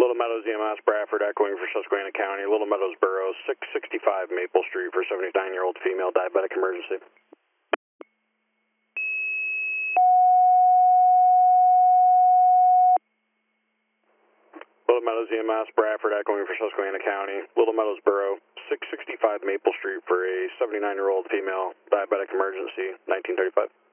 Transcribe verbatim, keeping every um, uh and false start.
Little Meadows E M S, Bradford, echoing for Susquehanna County. Little Meadows Borough, six sixty-five Maple Street for seventy-nine-year-old female diabetic emergency. Little Meadows E M S, Bradford, echoing for Susquehanna County. Little Meadows Borough, six sixty-five Maple Street for a seventy-nine-year-old female diabetic emergency, nineteen thirty-five.